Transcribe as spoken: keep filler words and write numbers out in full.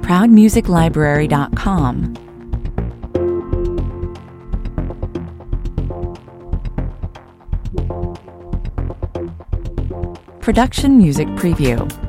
proud music library dot com. Production Music Preview.